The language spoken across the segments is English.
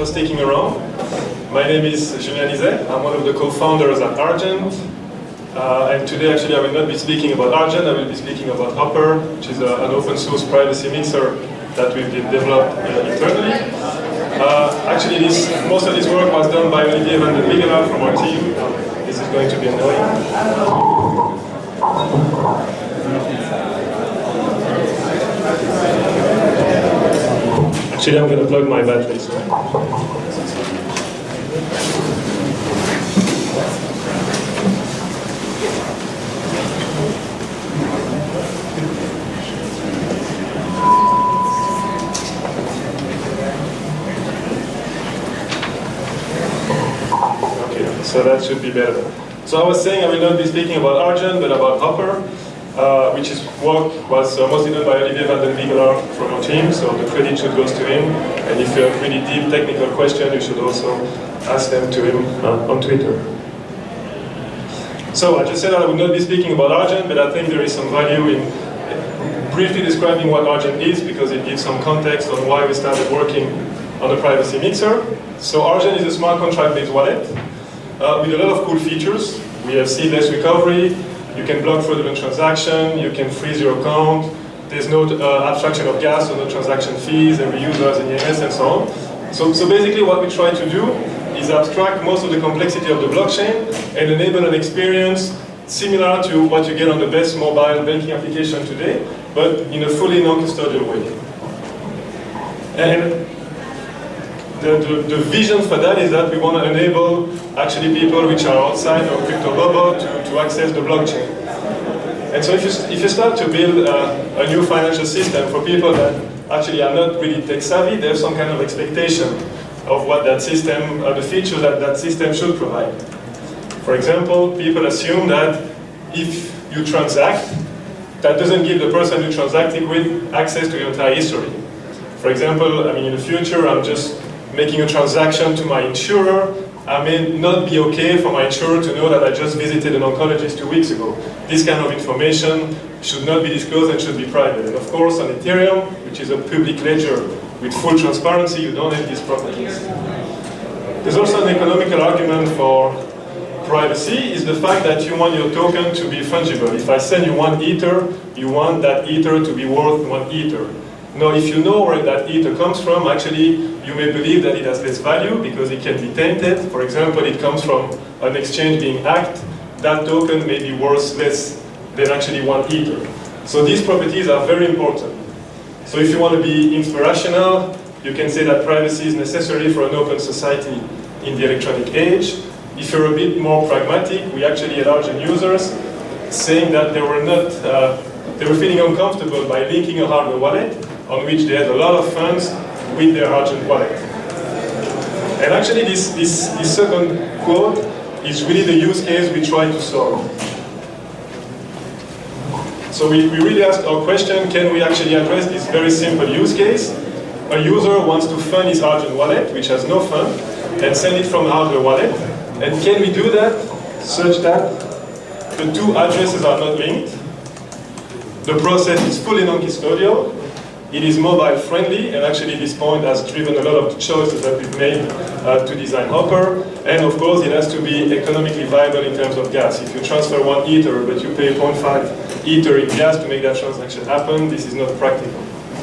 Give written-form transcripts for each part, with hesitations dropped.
sticking around. My name is Julien Lizet. I'm one of the co-founders at Argent. And today, actually, I will not be speaking about Argent. I will be speaking about Hopper, which is an open source privacy mixer that we've developed internally. Actually, most of this work was done by Olivier van den Wigelaar from our team. This is going to be annoying. Actually, I'm going to plug my battery. So. Okay, so that should be better. So I was saying I will not be speaking about Argent, but about Hopper. Which is work was mostly done by Olivier van den Wigelaar from our team, so the credit should go to him. And if you have really deep technical questions, you should also ask them to him on Twitter. So I just said that I will not be speaking about Argent, but I think there is some value in briefly describing what Argent is, because it gives some context on why we started working on the privacy mixer. So Argent is a smart contract-based wallet with a lot of cool features. We have seedless recovery. You can block fraudulent transaction, you can freeze your account, there's no abstraction of gas, so no transaction fees, every user has an EMS and so on. So basically what we try to do is abstract most of the complexity of the blockchain and enable an experience similar to what you get on the best mobile banking application today, but in a fully non-custodial way. And the vision for that is that we want to enable actually people which are outside of crypto bubble to access the blockchain. And so if you start to build a new financial system for people that actually are not really tech savvy, they have some kind of expectation of what that system, the features that that system should provide. For example, people assume that if you transact, that doesn't give the person you're transacting with access to your entire history. For example, I mean, in the future, I'm just making a transaction to my insurer. I may not be okay for my insurer to know that I just visited an oncologist 2 weeks ago. This kind of information should not be disclosed and should be private. And of course, on Ethereum, which is a public ledger with full transparency, you don't have these properties. There's also an economical argument for privacy, is the fact that you want your token to be fungible. If I send you 1 Ether, you want that Ether to be worth 1 Ether. Now, if you know where that Ether comes from, actually, you may believe that it has less value because it can be tainted. For example, it comes from an exchange being hacked. That token may be worth less than actually 1 Ether. So these properties are very important. So if you want to be inspirational, you can say that privacy is necessary for an open society in the electronic age. If you're a bit more pragmatic, we actually had Argent users saying that they were feeling uncomfortable by linking a hardware wallet on which they had a lot of funds with their Argent wallet. And actually this second quote is really the use case we try to solve. So we really asked our question, can we actually address this very simple use case? A user wants to fund his Argent wallet, which has no fund, and send it from a hardware wallet. And can we do that such that the two addresses are not linked? The process is fully non-custodial. It is mobile friendly, and actually this point has driven a lot of the choices that we've made to design Hopper. And of course, it has to be economically viable in terms of gas. If you transfer 1 Ether, but you pay 0.5 Ether in gas to make that transaction happen, this is not practical.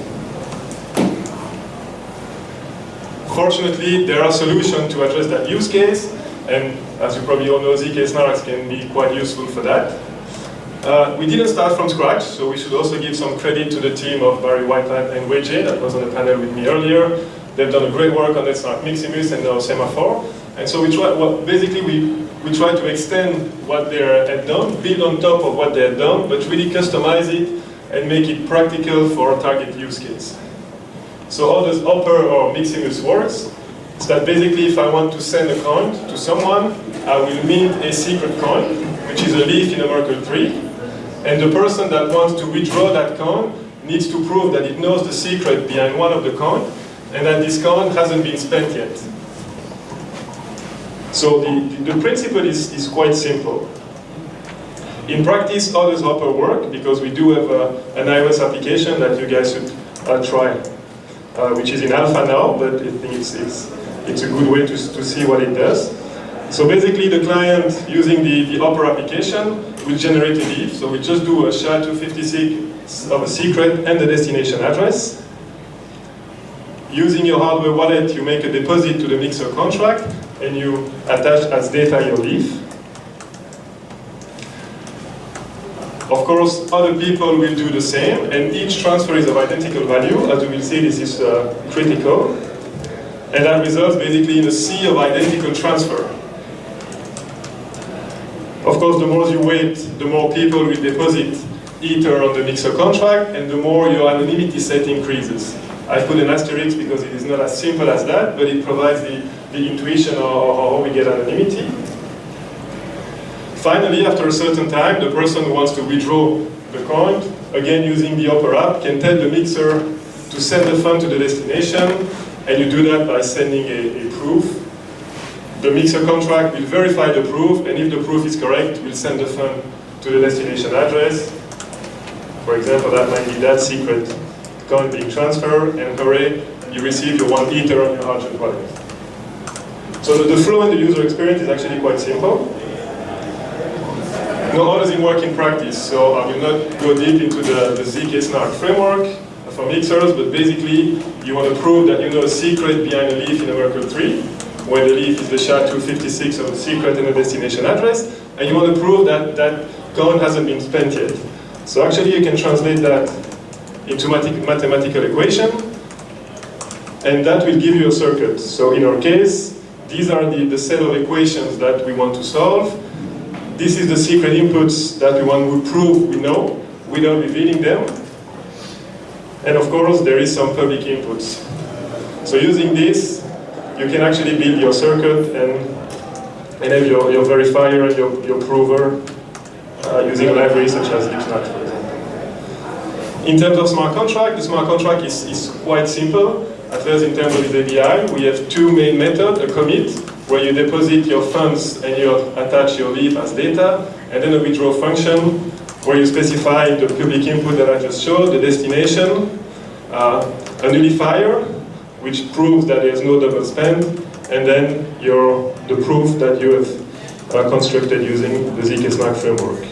Fortunately, there are solutions to address that use case, and as you probably all know, ZK Snarks can be quite useful for that. We didn't start from scratch, so we should also give some credit to the team of Barry Whitehead and Wei Jie that was on the panel with me earlier. They've done a great work on NetSnark Miximus and now Semaphore. And so we try to extend what they had done, build on top of what they had done, but really customize it and make it practical for a target use case. So how does Hopper or Miximus works? It's that basically if I want to send a coin to someone, I will mint a secret coin, which is a leaf in a Merkle tree. And the person that wants to withdraw that coin needs to prove that it knows the secret behind one of the coin and that this coin hasn't been spent yet. So the principle is quite simple. In practice, how does Hopper work? Because we do have an iOS application that you guys should try, which is in alpha now, but I think it's a good way to see what it does. So basically the client using the Hopper application will generate a leaf. So we just do a SHA-256 of a secret and the destination address. Using your hardware wallet, you make a deposit to the Mixer contract and you attach as data your leaf. Of course, other people will do the same, and each transfer is of identical value. As you will see, this is critical. And that results basically in a sea of identical transfer. Of course, the more you wait, the more people will deposit Ether on the Mixer contract, and the more your anonymity set increases. I put an asterisk because it is not as simple as that, but it provides the intuition of how we get anonymity. Finally, after a certain time, the person who wants to withdraw the coin, again using the Hopper app, can tell the Mixer to send the fund to the destination, and you do that by sending a proof. The Mixer contract will verify the proof, and if the proof is correct, we'll send the fund to the destination address. For example, that might be that secret coin being transferred, and hooray, you receive your 1 Ether on your Argent wallet. So the flow and the user experience is actually quite simple. Now, how does it work in practice? So I will not go deep into the zk-SNARK framework for mixers, but basically, you want to prove that you know a secret behind a leaf in a Merkle tree, where the leaf is the SHA-256 of the secret and the destination address, and you want to prove that that coin hasn't been spent yet. So actually, you can translate that into mathematical equation, and that will give you a circuit. So in our case, these are the set of equations that we want to solve. This is the secret inputs that we want to prove we know without revealing them. And of course, there is some public inputs. So using this, you can actually build your circuit and have your verifier and your prover using libraries such as LeapSNARK, for example. In terms of smart contract, the smart contract is quite simple. At least in terms of the API, we have 2 main methods, a commit, where you deposit your funds and you attach your leaf as data, and then a withdraw function, where you specify the public input that I just showed, the destination, a nullifier, which proves that there's no double spend, and then the proof that you have constructed using the zk-SNARK framework.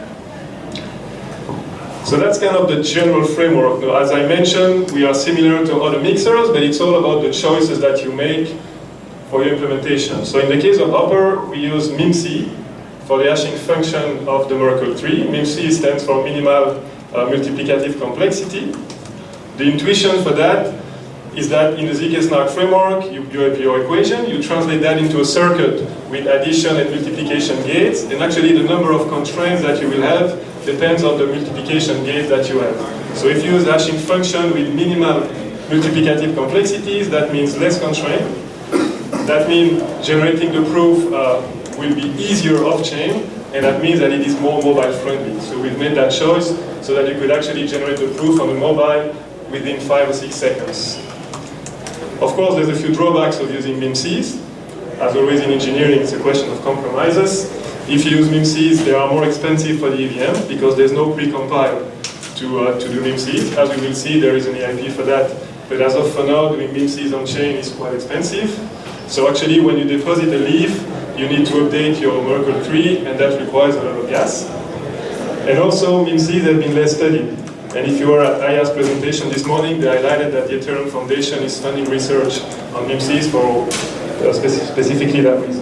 So that's kind of the general framework. Now, as I mentioned, we are similar to other mixers, but it's all about the choices that you make for your implementation. So in the case of Hopper, we use MIMC for the hashing function of the Merkle tree. MIMC stands for minimal multiplicative complexity. The intuition for that is that in the zk-SNARK framework, you have your equation, you translate that into a circuit with addition and multiplication gates, and actually the number of constraints that you will have depends on the multiplication gate that you have. So if you use hashing function with minimal multiplicative complexities, that means less constraint. That means generating the proof will be easier off-chain, and that means that it is more mobile-friendly. So we've made that choice so that you could actually generate the proof on the mobile within 5 or 6 seconds. Of course, there's a few drawbacks of using MIMCs. As always in engineering, it's a question of compromises. If you use MIMCs, they are more expensive for the EVM because there's no precompile to do MIMCs. As we will see, there is an EIP for that. But as of for now, doing MIMCs on chain is quite expensive. So actually, when you deposit a leaf, you need to update your Merkle tree, and that requires a lot of gas. And also, MIMCs have been less studied. And if you were at Aya's presentation this morning, they highlighted that the Ethereum Foundation is funding research on MIMCs for specifically that reason.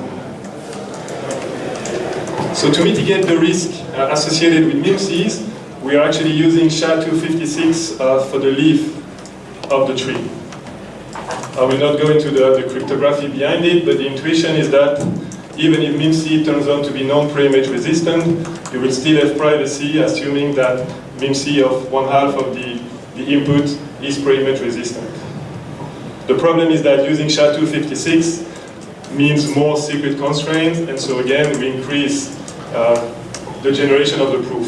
So to mitigate the risk associated with MIMCs, we are actually using SHA-256 for the leaf of the tree. I will not go into the cryptography behind it, but the intuition is that even if MIMC turns out to be non-preimage resistant, you will still have privacy, assuming that MIMC of 1/2 of the input is preimage resistant. The problem is that using SHA-256 means more secret constraints, and so again, we increase the generation of the proof.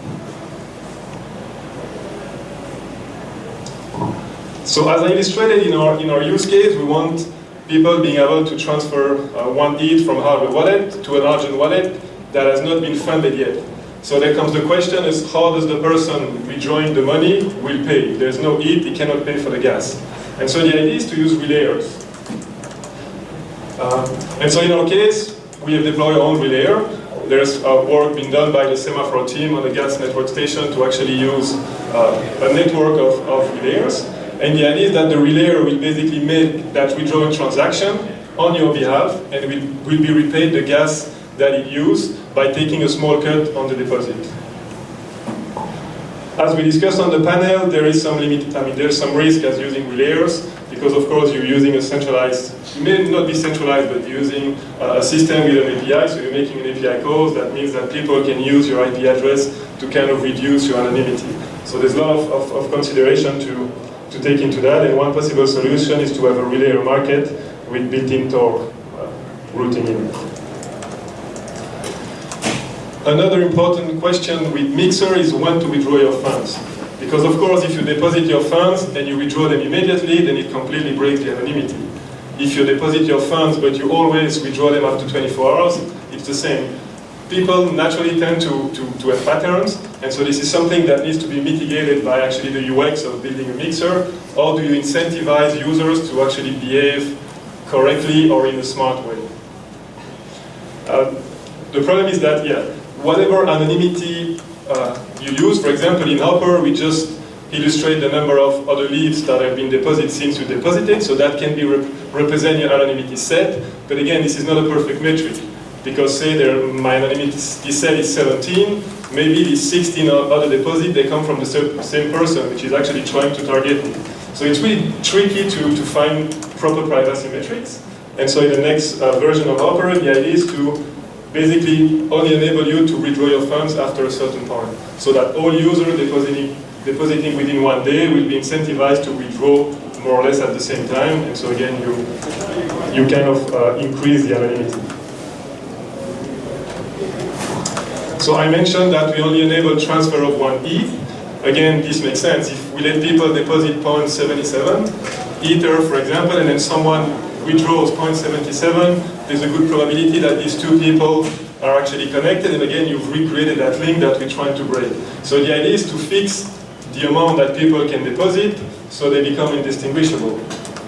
So as I illustrated in our use case, we want people being able to transfer 1 ETH from hardware wallet to an Argent wallet that has not been funded yet. So there comes the question is how does the person withdrawing the money will pay? If there's no ETH, he cannot pay for the gas. And so the idea is to use relayers. And so in our case, we have deployed our own relayer. There's work being done by the Semaphore team on the gas network station to actually use a network of relayers. And the idea is that the relayer will basically make that withdrawal transaction on your behalf, and will be repaid the gas that it used by taking a small cut on the deposit. As we discussed on the panel, there is some limit. There's some risk as using relayers, because of course you're using a centralized, you may not be centralized, but using a system with an API, so you're making an API call. That means that people can use your IP address to kind of reduce your anonymity. So there's a lot of consideration to take into that, and one possible solution is to have a relayer market with built-in Tor routing in it. Another important question with Mixer is when to withdraw your funds. Because of course, if you deposit your funds and you withdraw them immediately, then it completely breaks the anonymity. If you deposit your funds but you always withdraw them after 24 hours, it's the same. People naturally tend to have patterns, and so this is something that needs to be mitigated by actually the UX of building a mixer. Or do you incentivize users to actually behave correctly or in a smart way? The problem is that, whatever anonymity you use, for example, in Hopper, we just illustrate the number of other leaves that have been deposited since you deposited, so that can be represent your anonymity set. But again, this is not a perfect metric, because say my anonymity set is 17, maybe these 16 other deposits, they come from the same person, which is actually trying to target me. So it's really tricky to find proper privacy metrics. And so in the next version of Hopper, the idea is to basically only enable you to withdraw your funds after a certain point, so that all users depositing within 1 day will be incentivized to withdraw more or less at the same time, and so again you kind of increase the anonymity. So I mentioned that we only enable transfer of 1 ETH. Again, this makes sense. If we let people deposit 0.77 Ether, for example, and then someone withdraws 0.77, there's a good probability that these two people are actually connected, and again, you've recreated that link that we're trying to break. So the idea is to fix the amount that people can deposit so they become indistinguishable.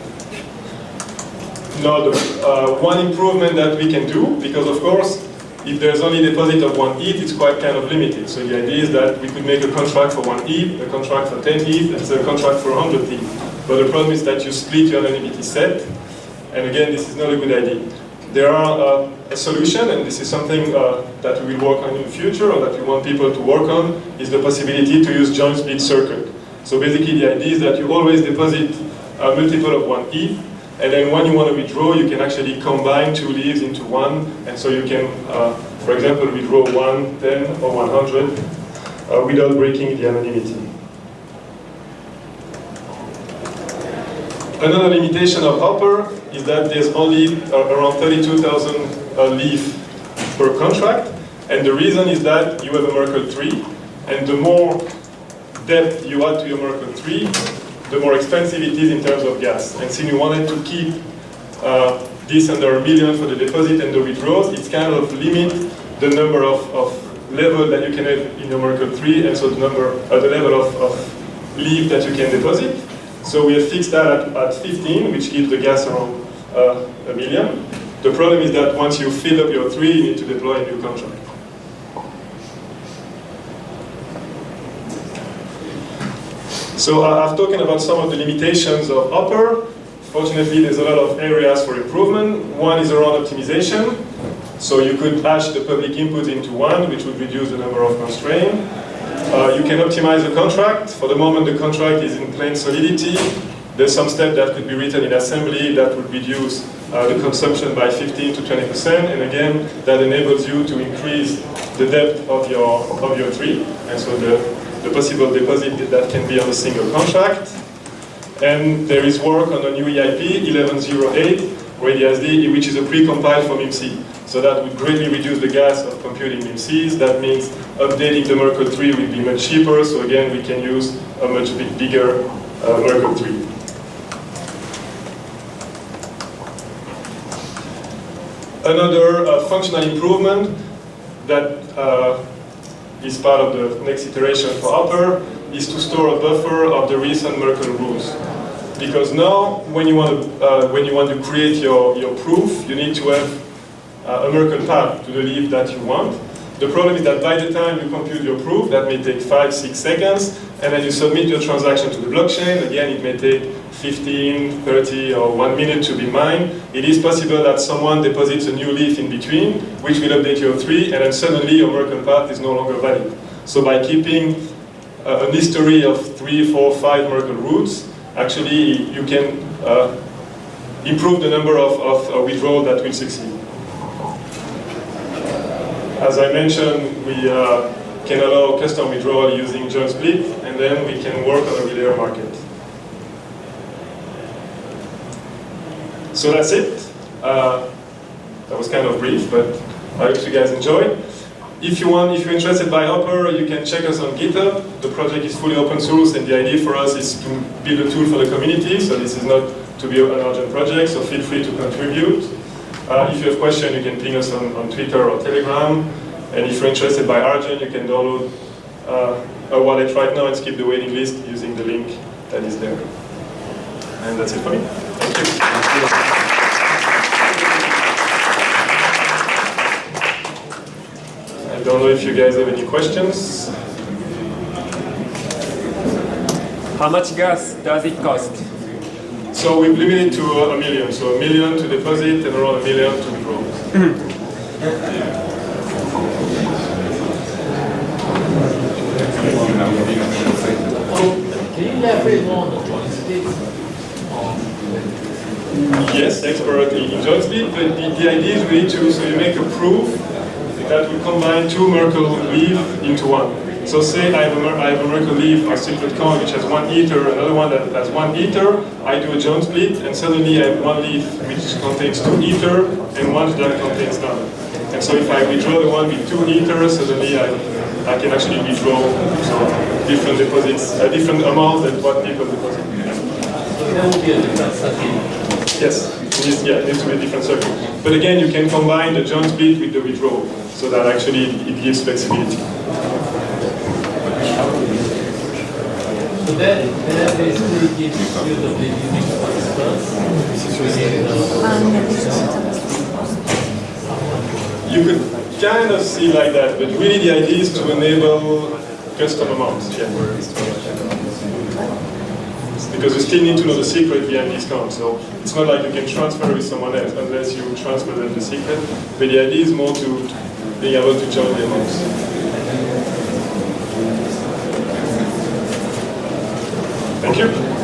Now, one improvement that we can do, because of course, if there's only a deposit of 1 ETH, it's quite kind of limited. So the idea is that we could make a contract for 1 ETH, a contract for 10 ETH, and a contract for 100 ETH. But the problem is that you split your anonymity set, and again, this is not a good idea. There are a solution, and this is something that we will work on in the future, or that we want people to work on, is the possibility to use joint split circuit. So basically the idea is that you always deposit a multiple of 1 ETH, and then when you want to withdraw, you can actually combine two leaves into one, and so you can, for example, withdraw 1, 10, or 100 without breaking the anonymity. Another limitation of Hopper is that there's only around 32,000 leaf per contract, and the reason is that you have a Merkle tree, and the more depth you add to your Merkle tree, the more expensive it is in terms of gas. And since you wanted to keep this under 1 million for the deposit and the withdrawals, it's kind of limit the number of level that you can have in your Merkle tree, and so the level of leaf that you can deposit. So we have fixed that at 15, which gives the gas around 1 million. The problem is that once you fill up your tree, you need to deploy a new contract. So I've talked about some of the limitations of Hopper. Fortunately, there's a lot of areas for improvement. One is around optimization. So you could hash the public input into one, which would reduce the number of constraints. You can optimize the contract. For the moment, the contract is in plain solidity. There's some step that could be written in assembly that would reduce the consumption by 15 to 20%. And again, that enables you to increase the depth of your tree. And so the possible deposit that can be on a single contract. And there is work on a new EIP, 1108, which is a pre-compiled for MIMC. So that would greatly reduce the gas of computing MIMCs. That means updating the Merkle tree will be much cheaper. So again, we can use a much bigger Merkle tree. Another functional improvement that is part of the next iteration for Hopper is to store a buffer of the recent Merkle rules. Because now, when you want to create your proof, you need to have a Merkle path to the leaf that you want. The problem is that by the time you compute your proof, that may take 5-6 seconds, and then you submit your transaction to the blockchain. Again, it may take 15, 30, or 1 minute to be mined. It is possible that someone deposits a new leaf in between, which will update your tree, and then suddenly your Merkle path is no longer valid. So by keeping an history of 3, 4, 5 Merkle roots, actually you can improve the number of withdrawals that will succeed. As I mentioned, we can allow custom withdrawal using joint split, and then we can work on a relayer market. So that's it. That was kind of brief, but I hope you guys enjoyed. If you're interested by Hopper, you can check us on GitHub. The project is fully open source, and the idea for us is to build a tool for the community. So this is not to be an urgent project. So feel free to contribute. If you have questions, you can ping us on Twitter or Telegram. And if you're interested by Argent, you can download a wallet right now and skip the waiting list using the link that is there. And that's it for me. Thank you. I don't know if you guys have any questions. How much gas does it cost? So we've limited to $1 million. So $1 million to deposit and around $1 million to withdraw. Can you elaborate more on the joint split? Yes, expert in joint split, but the idea is really so you make a proof that will combine two Merkle leaves into one. So say I have a Merkle leaf, a secret coin, which has 1 ether, another one that has 1 ether. I do a joint split, and suddenly I have 1 leaf which contains 2 ether, and one that contains none. And so if I withdraw the one with 2 ether, suddenly I can actually withdraw different deposits, different amounts than what people deposit. So there will be a different circuit? Yes, it needs to be a different circuit. But again, you can combine the joint split with the withdrawal, so that actually it gives flexibility. So that basically gives you the unique first. You could kind of see like that, but really the idea is to enable custom amounts. Yeah. Because you still need to know the secret behind this count. So it's not like you can transfer with someone else unless you transfer them the secret. But the idea is more to being able to join the amounts. Thank you.